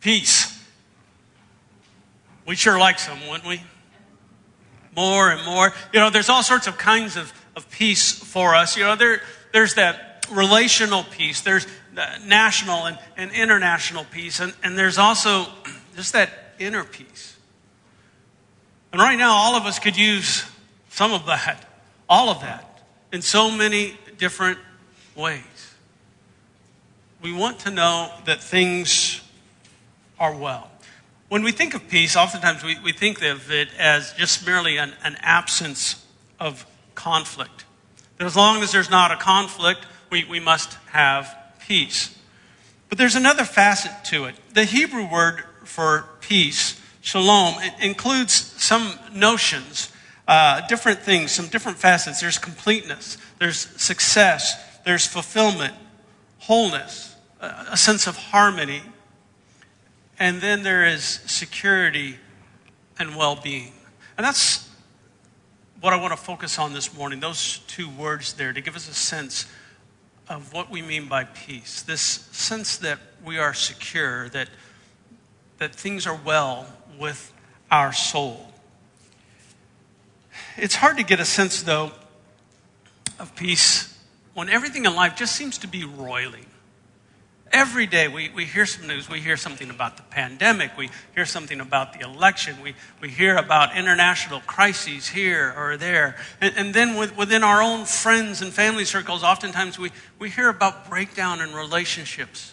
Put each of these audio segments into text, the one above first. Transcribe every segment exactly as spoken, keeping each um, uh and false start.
Peace. We sure like some, wouldn't we? More and more. You know, there's all sorts of kinds of, of peace for us. You know, there there's that relational peace. There's national and, and international peace. And, and there's also just that inner peace. And right now, all of us could use some of that, all of that, in so many different ways. We want to know that things are well. When we think of peace, oftentimes we, we think of it as just merely an, an absence of conflict. That as long as there's not a conflict, we, we must have peace. But there's another facet to it. The Hebrew word for peace, shalom, it includes some notions, uh, different things, some different facets. There's completeness, there's success, there's fulfillment, wholeness, a sense of harmony. And then there is security and well-being. And that's what I want to focus on this morning, those two words there, to give us a sense of what we mean by peace. This sense that we are secure, that, that things are well with our soul. It's hard to get a sense, though, of peace when everything in life just seems to be roiling. Every day we, we hear some news. We hear something about the pandemic. We hear something about the election. We, we hear about international crises here or there. And, and then with, within our own friends and family circles, oftentimes we, we hear about breakdown in relationships.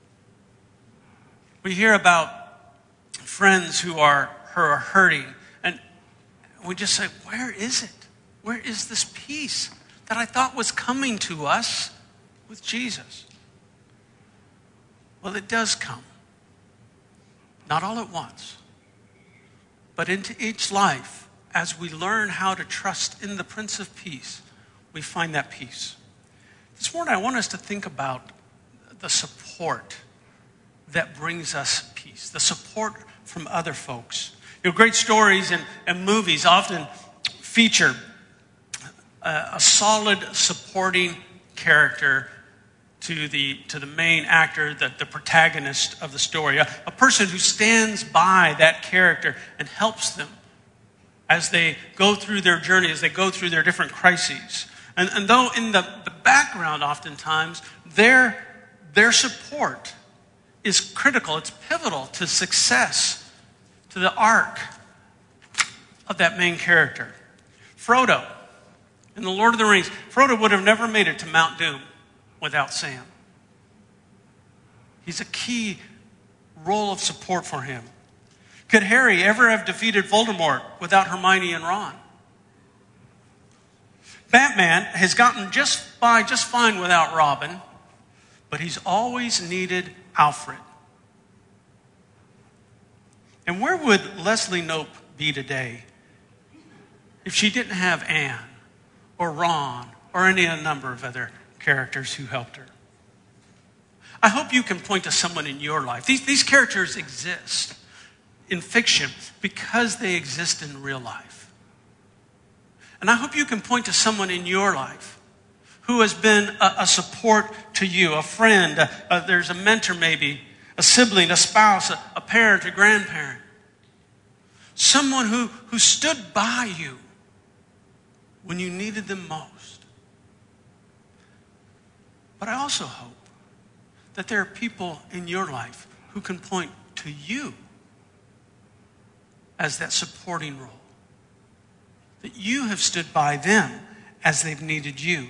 We hear about friends who are, who are hurting. And we just say, where is it? Where is this peace that I thought was coming to us with Jesus? Well, it does come. Not all at once. But into each life, as we learn how to trust in the Prince of Peace, we find that peace. This morning, I want us to think about the support that brings us peace. The support from other folks. You know, great stories and, and movies often feature a, a solid supporting character to the to the main actor, the, the protagonist of the story. A, a person who stands by that character and helps them as they go through their journey, as they go through their different crises. And, and though in the, the background oftentimes, their, their support is critical, it's pivotal to success, to the arc of that main character. Frodo, in The Lord of the Rings, Frodo would have never made it to Mount Doom without Sam. He's a key role of support for him. Could Harry ever have defeated Voldemort without Hermione and Ron? Batman has gotten just by just fine without Robin, but he's always needed Alfred. And where would Leslie Knope be today if she didn't have Anne or Ron or any number of other characters who helped her? I hope you can point to someone in your life. These, these characters exist in fiction because they exist in real life. And I hope you can point to someone in your life who has been a, a support to you, a friend, a, a, there's a mentor maybe, a sibling, a spouse, a, a parent, a grandparent. Someone who, who stood by you when you needed them most. But I also hope that there are people in your life who can point to you as that supporting role. That you have stood by them as they've needed you.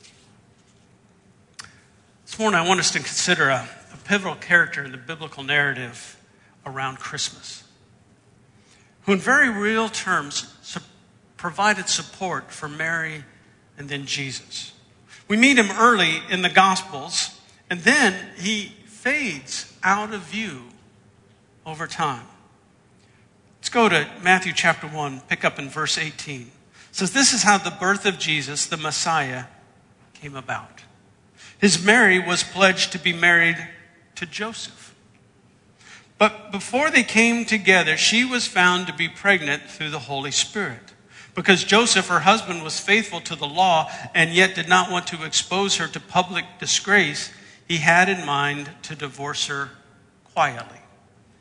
This morning I want us to consider a, a pivotal character in the biblical narrative around Christmas, who in very real terms su- provided support for Mary and then Jesus. We meet him early in the Gospels, and then he fades out of view over time. Let's go to Matthew chapter one, pick up in verse eighteen. It says, this is how the birth of Jesus, the Messiah, came about. His Mary was pledged to be married to Joseph. But before they came together, she was found to be pregnant through the Holy Spirit. Because Joseph, her husband, was faithful to the law and yet did not want to expose her to public disgrace, he had in mind to divorce her quietly.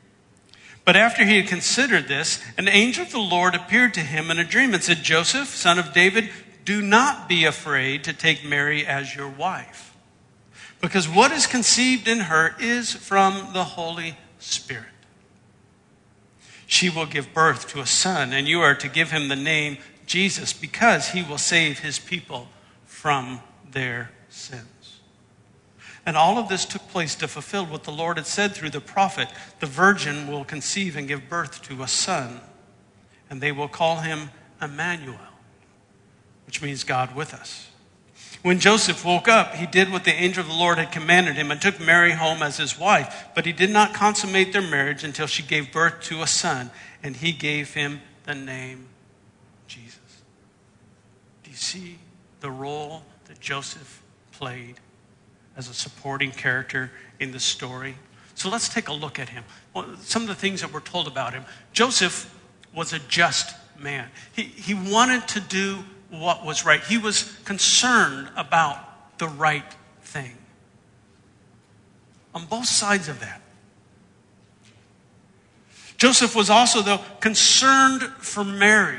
But after he had considered this, an angel of the Lord appeared to him in a dream and said, Joseph, son of David, do not be afraid to take Mary as your wife, because what is conceived in her is from the Holy Spirit. She will give birth to a son, and you are to give him the name Jesus, because he will save his people from their sins. And all of this took place to fulfill what the Lord had said through the prophet. The virgin will conceive and give birth to a son, and they will call him Emmanuel, which means God with us. When Joseph woke up, he did what the angel of the Lord had commanded him and took Mary home as his wife. But he did not consummate their marriage until she gave birth to a son, and he gave him the name Jesus. Do you see the role that Joseph played as a supporting character in the story? So let's take a look at him. Well, some of the things that we're told about him. Joseph was a just man. He, he wanted to do what was right. He was concerned about the right thing. On both sides of that. Joseph was also, though, concerned for Mary.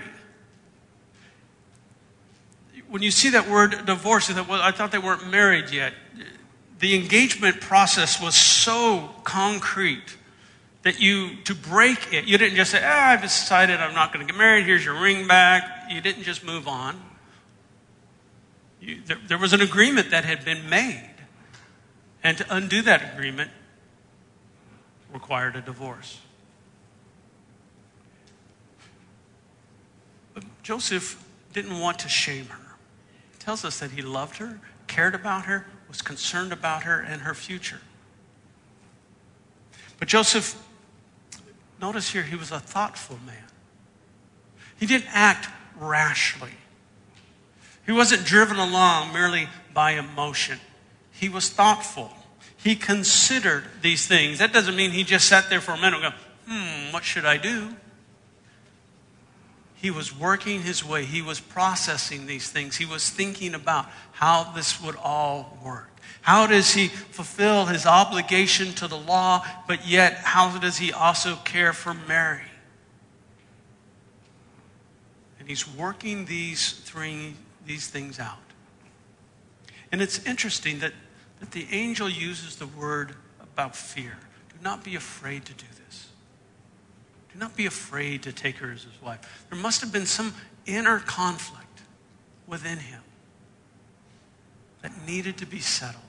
When you see that word divorce, you think, well, I thought they weren't married yet. The engagement process was so concrete that you, to break it, you didn't just say, ah, I've decided I'm not going to get married, here's your ring back. You didn't just move on. You, there, there was an agreement that had been made. And to undo that agreement required a divorce. But Joseph didn't want to shame her. He tells us that he loved her, cared about her, was concerned about her and her future. But Joseph, notice here, he was a thoughtful man. He didn't act rashly. He wasn't driven along merely by emotion. He was thoughtful. He considered these things. That doesn't mean he just sat there for a minute and go, hmm, what should I do? He was working his way. He was processing these things. He was thinking about how this would all work. How does he fulfill his obligation to the law, but yet how does he also care for Mary? And he's working these three these things out. And it's interesting that, that the angel uses the word about fear. Do not be afraid to do this. Do not be afraid to take her as his wife. There must have been some inner conflict within him that needed to be settled.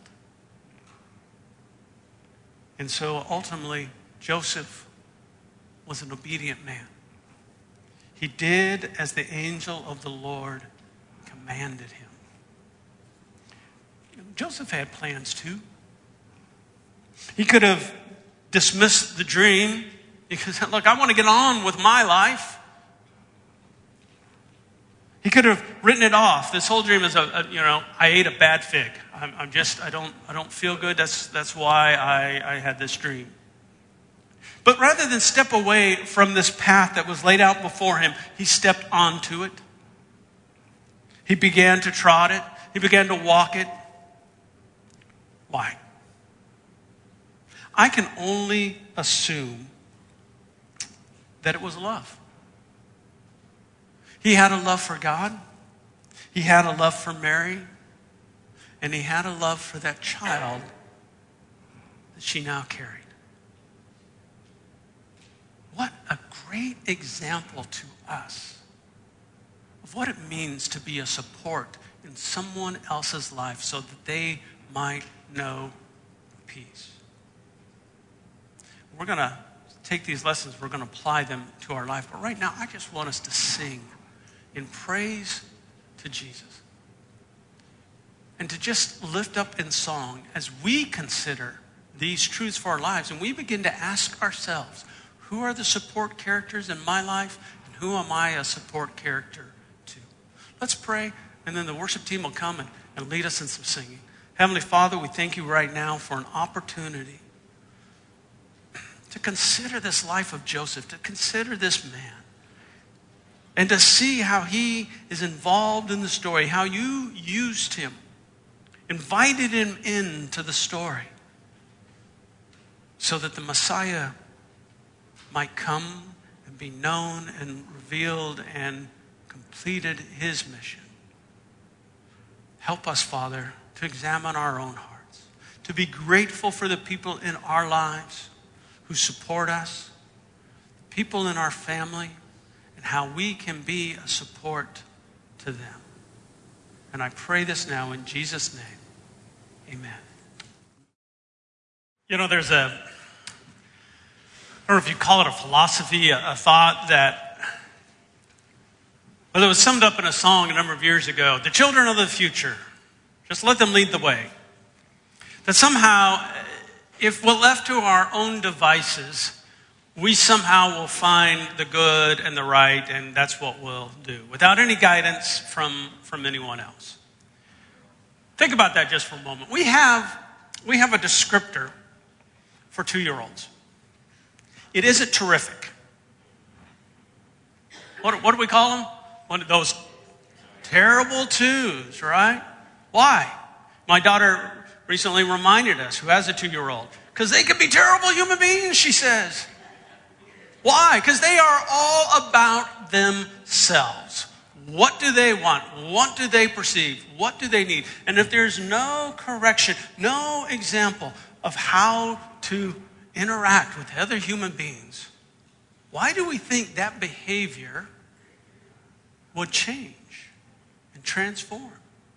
And so ultimately, Joseph was an obedient man. He did as the angel of the Lord commanded him. Joseph had plans too. He could have dismissed the dream because, look, I want to get on with my life. He could have written it off. This whole dream is a, a you know, I ate a bad fig. I'm, I'm just, I don't, I don't feel good. That's that's why I, I had this dream. But rather than step away from this path that was laid out before him, he stepped onto it. He began to trot it. He began to walk it. Why? I can only assume that it was love. He had a love for God. He had a love for Mary. And he had a love for that child that she now carried. What a great example to us of what it means to be a support in someone else's life so that they might know peace. We're going to take these lessons, we're going to apply them to our life. But right now, I just want us to sing in praise to Jesus. And to just lift up in song as we consider these truths for our lives. And we begin to ask ourselves, who are the support characters in my life? And who am I a support character to? Let's pray, and then the worship team will come and, and lead us in some singing. Heavenly Father, we thank you right now for an opportunity to consider this life of Joseph, to consider this man, and to see how he is involved in the story, how you used him, invited him into the story, so that the Messiah might come and be known and revealed and completed his mission. Help us, Father, to examine our own hearts, to be grateful for the people in our lives who support us, people in our family, and how we can be a support to them. And I pray this now in Jesus' name. Amen. You know, there's a, I don't know if you call it a philosophy, a, a thought that, well, it was summed up in a song a number of years ago. The children of the future, just let them lead the way. That somehow, if we're left to our own devices, we somehow will find the good and the right, and that's what we'll do, without any guidance from, from anyone else. Think about that just for a moment. We have, we have a descriptor for two-year-olds. It isn't terrific. What, what do we call them? One of those terrible twos, right? Why? My daughter recently reminded us, who has a two-year-old, because they can be terrible human beings, she says. Why? Because they are all about themselves. What do they want? What do they perceive? What do they need? And if there's no correction, no example of how to interact with other human beings, why do we think that behavior would change and transform?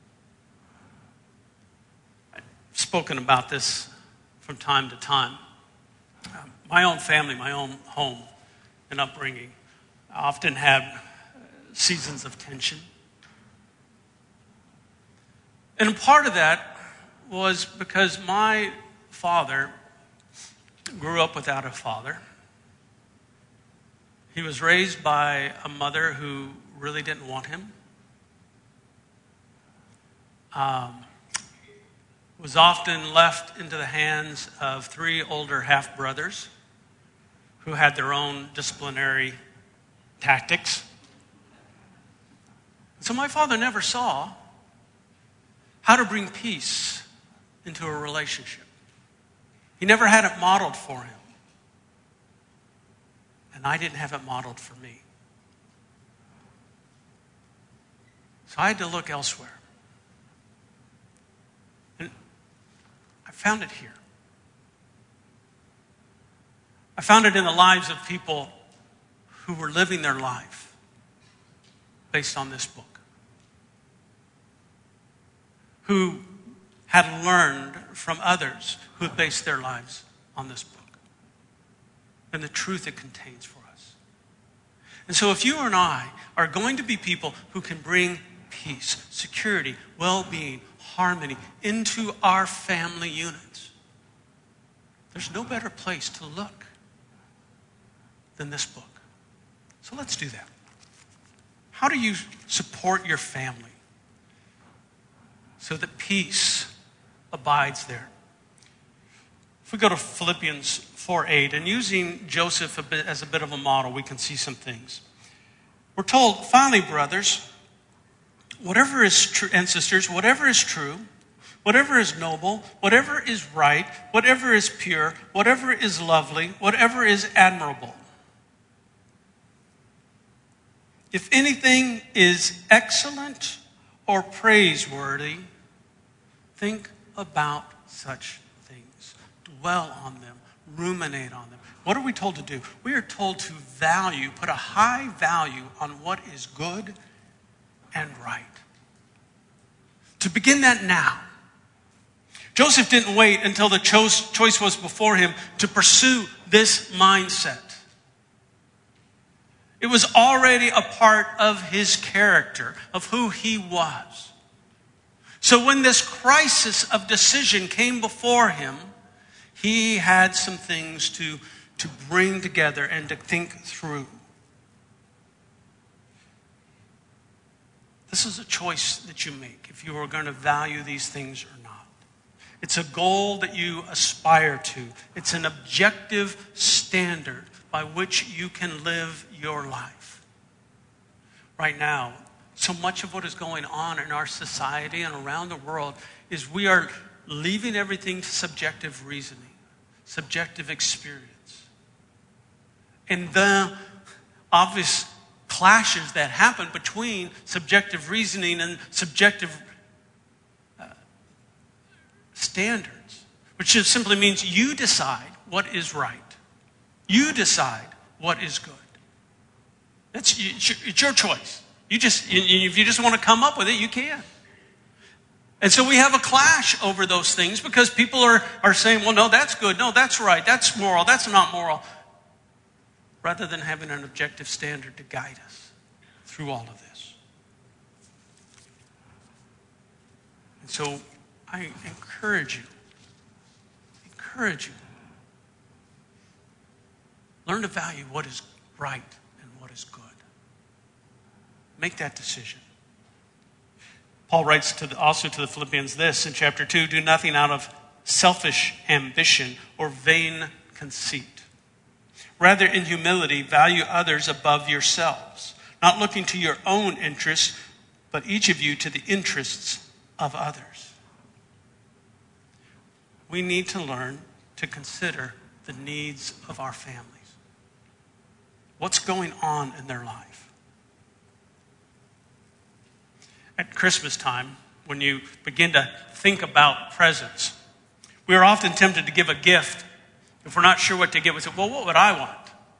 I've spoken about this from time to time. Um, my own family, my own home and upbringing often had seasons of tension. And part of that was because my father grew up without a father. He was raised by a mother who really didn't want him. Um, was often left into the hands of three older half-brothers who had their own disciplinary tactics. So my father never saw how to bring peace into a relationship. He never had it modeled for him. And I didn't have it modeled for me. So I had to look elsewhere. And I found it here. I found it in the lives of people who were living their life based on this book. Who had learned from others who had based their lives on this book and the truth it contains for us. And so if you and I are going to be people who can bring peace, security, well-being, harmony into our family units, there's no better place to look than this book. So let's do that. How do you support your family so that peace abides there? If we go to Philippians four eight, and using Joseph a bit, as a bit of a model, we can see some things. We're told, finally, brothers, whatever is true, and sisters, whatever is true, whatever is noble, whatever is right, whatever is pure, whatever is lovely, whatever is admirable, if anything is excellent or praiseworthy, think about such things. Dwell on them. Ruminate on them. What are we told to do? We are told to value, put a high value on what is good and right. To begin that now. Joseph didn't wait until the choice, choice was before him to pursue this mindset. It was already a part of his character, of who he was. So when this crisis of decision came before him, he had some things to, to bring together and to think through. This is a choice that you make if you are going to value these things or not. It's a goal that you aspire to. It's an objective standard by which you can live your life. Right now, so much of what is going on in our society and around the world is we are leaving everything to subjective reasoning, subjective experience. and the obvious clashes that happen between subjective reasoning and subjective uh, standards, which just simply means you decide what is right. You decide what is good. That's it's your choice. You just if you just want to come up with it, you can. And so we have a clash over those things because people are, are saying, well, no, that's good. No, that's right. That's moral. That's not moral. Rather than having an objective standard to guide us through all of this. And so I encourage you, encourage you, learn to value what is right and what is good. Make that decision. Paul writes to the, also to the Philippians this in chapter two, do nothing out of selfish ambition or vain conceit. Rather, in humility, value others above yourselves, not looking to your own interests, but each of you to the interests of others. We need to learn to consider the needs of our families. What's going on in their life? At Christmas time, when you begin to think about presents, we are often tempted to give a gift. If we're not sure what to give, we say, well, what would I want?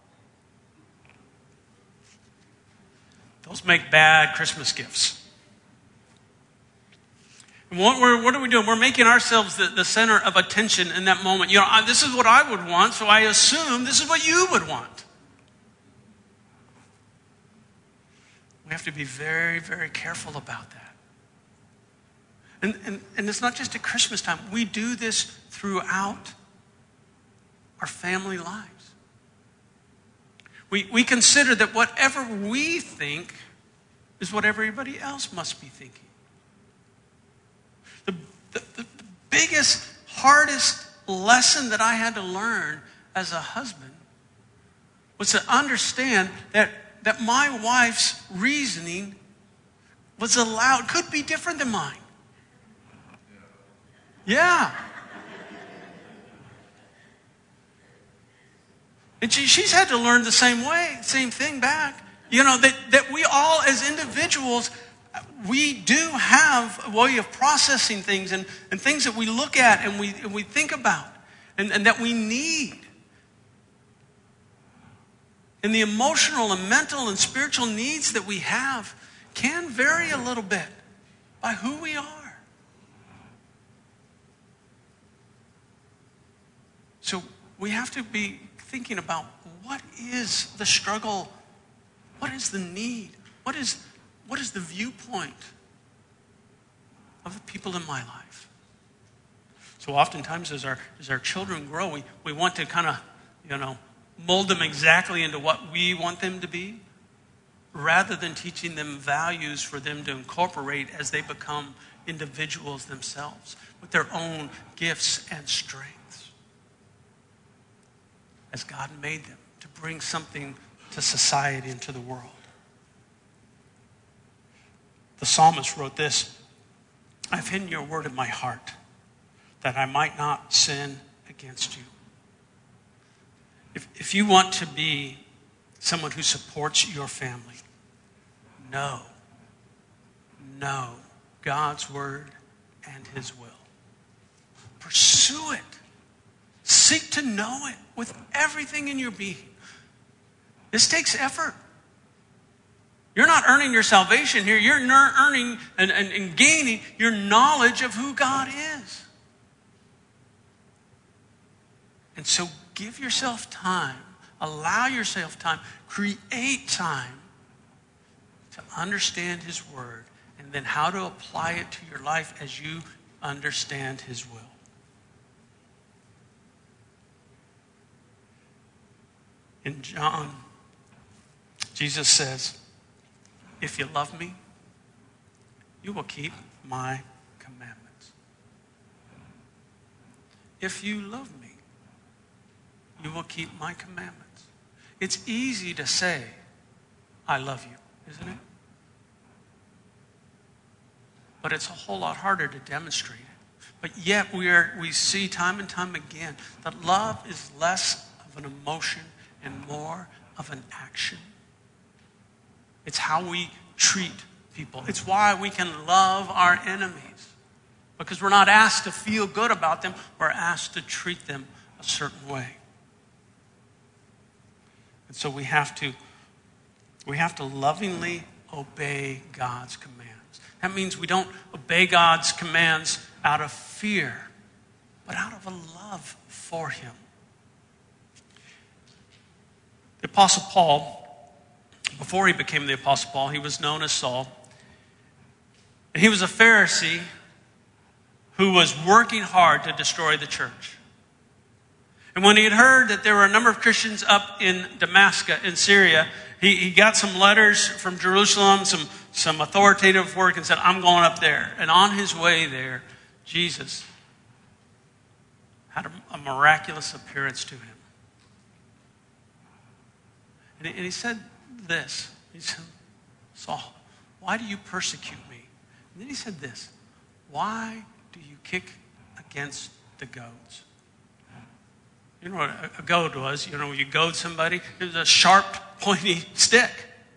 Those make bad Christmas gifts. And what, we're, what are we doing? We're making ourselves the, the center of attention in that moment. You know, I, this is what I would want, so I assume this is what you would want. We have to be very, very careful about that. And, and, and it's not just at Christmas time. We do this throughout our family lives. We, we consider that whatever we think is what everybody else must be thinking. The, the, the biggest, hardest lesson that I had to learn as a husband was to understand that that my wife's reasoning was allowed, could be different than mine. Yeah. And she, she's had to learn the same way, same thing back. You know, that, that we all as individuals, we do have a way of processing things and, and things that we look at and we, and we think about and, and that we need. And the emotional and mental and spiritual needs that we have can vary a little bit by who we are. So we have to be thinking about what is the struggle, what is the need, what is, what is the viewpoint of the people in my life. So oftentimes as our, as our children grow, we, we want to kind of, you know, mold them exactly into what we want them to be, rather than teaching them values for them to incorporate as they become individuals themselves with their own gifts and strengths. As God made them to bring something to society and to the world. The psalmist wrote this, I've hidden your word in my heart that I might not sin against you. If, if you want to be someone who supports your family, know, know God's word and his will. Pursue it. Seek to know it with everything in your being. This takes effort. You're not earning your salvation here. You're earning and, and, and gaining your knowledge of who God is. And so give yourself time. Allow yourself time. Create time to understand his word and then how to apply it to your life as you understand his will. In John, Jesus says, if you love me, you will keep my commandments. If you love me, you will keep my commandments. It's easy to say, I love you, isn't it? But it's a whole lot harder to demonstrate it. But yet we are we see time and time again that love is less of an emotion and more of an action. It's how we treat people. It's why we can love our enemies. Because we're not asked to feel good about them. We're asked to treat them a certain way. And so we have to, we have to lovingly obey God's commands. That means we don't obey God's commands out of fear, but out of a love for Him. The Apostle Paul, before he became the Apostle Paul, he was known as Saul. And he was a Pharisee who was working hard to destroy the church. And when he had heard that there were a number of Christians up in Damascus, in Syria, he, he got some letters from Jerusalem, some, some authoritative work, and said, I'm going up there. And on his way there, Jesus had a, a miraculous appearance to him. And he, and he said this. He said, Saul, why do you persecute me? And then he said this, why do you kick against the goads? You know what a goad was? You know, you goad somebody, it was a sharp, pointy stick.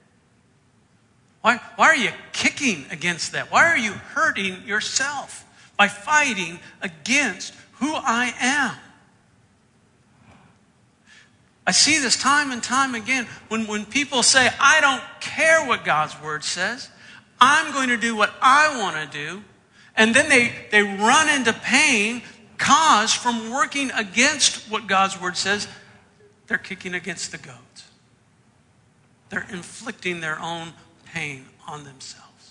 Why, why are you kicking against that? Why are you hurting yourself by fighting against who I am? I see this time and time again when, when people say, I don't care what God's word says. I'm going to do what I want to do. And then they, they run into pain caused from working against what God's word says. They're kicking against the goads. They're inflicting their own pain on themselves.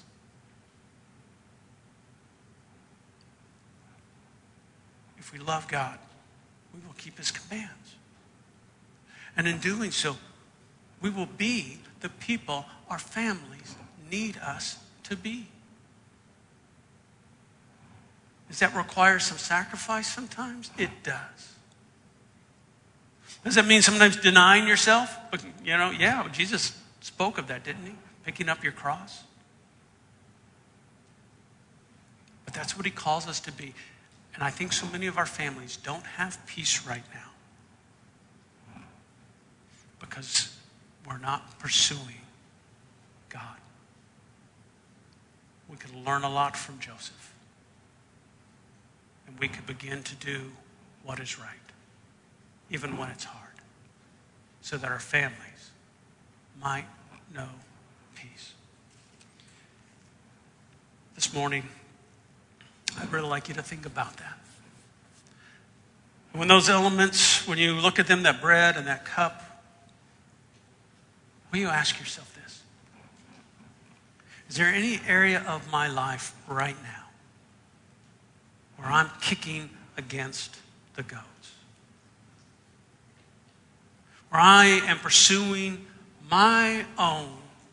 If we love God, we will keep His commands. And in doing so, we will be the people our families need us to be. Does that require some sacrifice sometimes? It does. Does that mean sometimes denying yourself? But, you know, yeah, Jesus spoke of that, didn't He? Picking up your cross. But that's what He calls us to be. And I think so many of our families don't have peace right now because we're not pursuing God. We could learn a lot from Joseph. And we could begin to do what is right, even when it's hard, so that our families might know peace. This morning, I'd really like you to think about that. When those elements, when you look at them, that bread and that cup, will you ask yourself this? Is there any area of my life right now where I'm kicking against the goads? Where I am pursuing my own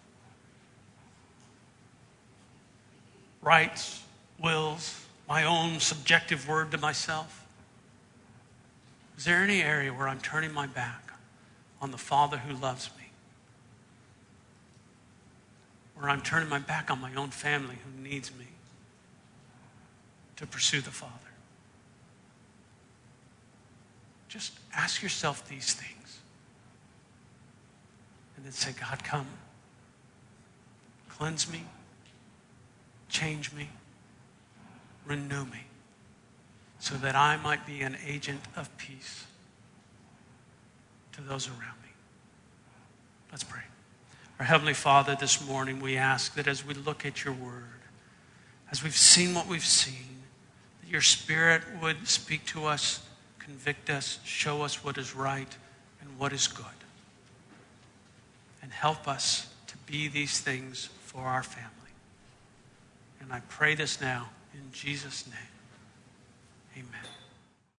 rights, wills, my own subjective word to myself? Is there any area where I'm turning my back on the Father who loves me? Where I'm turning my back on my own family who needs me to pursue the Father? Just ask yourself these things. And then say, God, come. Cleanse me. Change me. Renew me. So that I might be an agent of peace to those around me. Let's pray. Our Heavenly Father, this morning we ask that as we look at your word, as we've seen what we've seen, that your Spirit would speak to us, convict us, show us what is right and what is good. And help us to be these things for our family. And I pray this now in Jesus' name. Amen.